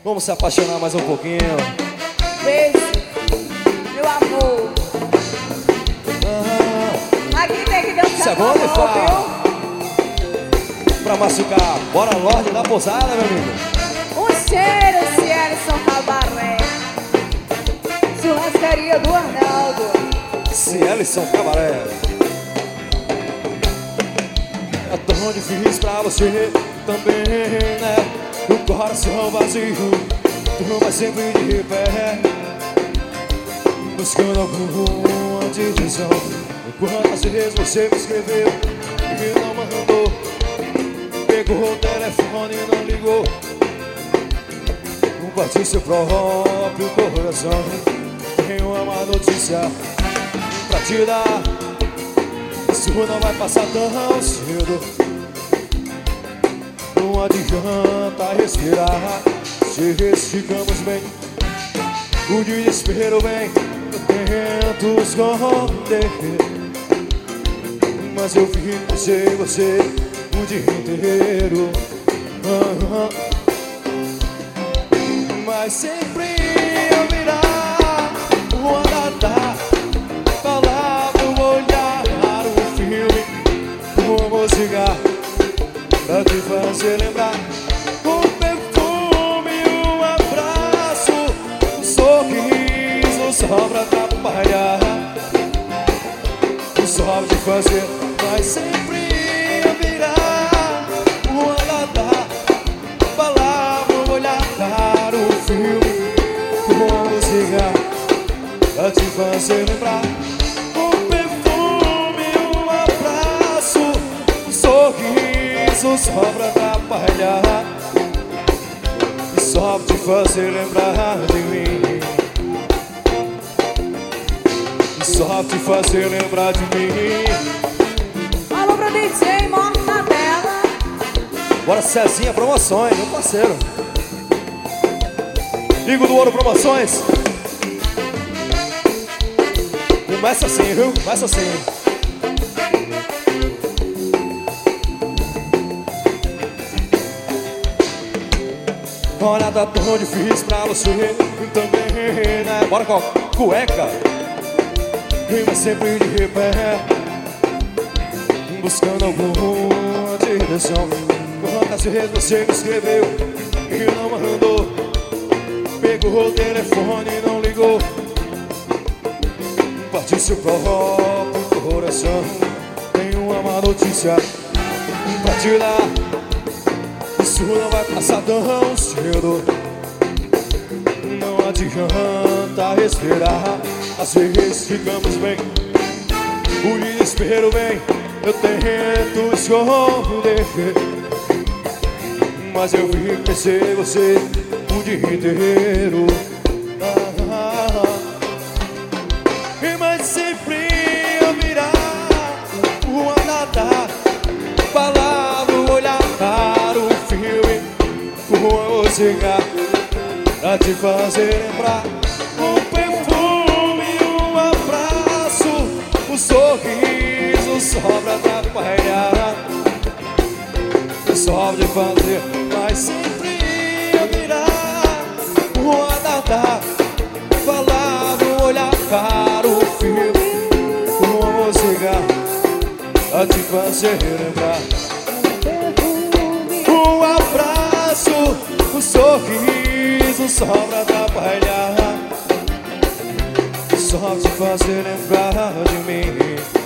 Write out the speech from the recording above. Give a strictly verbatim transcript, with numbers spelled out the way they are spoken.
Vamos se apaixonar mais um pouquinho. Beijo, meu amor. Ah, Aqui tem que dançar. isso é bom, com amor, Nefá. Pra machucar, bora Lorde da Pousada, meu amigo. viu? Um cheiro, Cielson Cabaré. Churrascaria do Arnaldo. Cielson Cabaré. É tão difícil pra você também, né? O coração vazio, tu vai sempre de pé, buscando alguma direção. Quantas vezes você me escreveu e não mandou, pegou o telefone e não ligou, compartilhe seu próprio coração. Tenho uma notícia pra te dar, isso não vai passar tão cedo. Não adianta respirar, se ficamos bem, o desespero vem, eu tento esconder, mas eu vi você, você o dia inteiro. uh-huh. Mas sempre eu virar o andar, palavra, o olhar, o filme, o música, pra te fazer lembrar o perfume, o abraço, o sorriso, só pra atrapalhar, só pra te fazer. Mas sempre eu virar o andar, palavra, o olhar, o filme, o música, pra te fazer lembrar o perfume, o abraço, o sorriso, só pra atrapalhar, e só pra te fazer lembrar de mim, e só pra te fazer lembrar de mim. Alô pro D J Mortadela. Bora Cezinha Promoções, meu parceiro. Ligo do Ouro Promoções. Começa assim, viu? Começa assim. Olha, tá tão difícil pra você também, né? Bora com a cueca. Rima sempre de pé, buscando alguma direção. Quantas vezes você me escreveu e não mandou, pegou o telefone e não ligou, partiu seu próprio coração. Tenho uma má notícia pra te dar, isso não vai passar tão cedo. Não adianta respirar, às vezes ficamos bem, o desespero vem, eu tento esconder, mas eu vi crescer você o dia inteiro. ah, ah, ah. E mais sempre eu virar o andar, palavra, o olhar, o filme, o música, pra te fazer lembrar o perfume, o abraço, o sorriso, só pra atrapalhar, só de fazer. Mas sempre eu virar o andar, falar, o olhar, o filme, uma música, pra te fazer lembrar o abraço, o sorriso, só pra atrapalhar, só te fazer lembrar de mim.